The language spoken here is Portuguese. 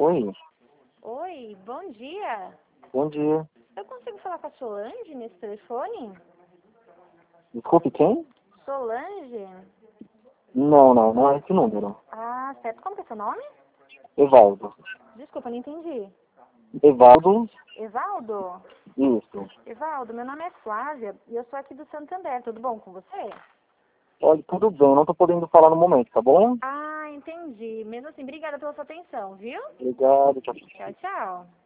Oi, Oi, bom dia. bom dia. Eu consigo falar com a Solange nesse telefone? Desculpe, quem? Solange? Não é esse número. Ah, certo. Como que é seu nome? Evaldo. Desculpa, não entendi. Evaldo, Evaldo? isso. Evaldo, meu nome é Flávia e eu sou aqui do Santander. Tudo bom com você? Olha, tudo bem, não tô podendo falar no momento, tá bom? Ah, entendi. Mesmo assim, obrigada pela sua atenção, viu? Obrigado, tchau. Tchau, tchau.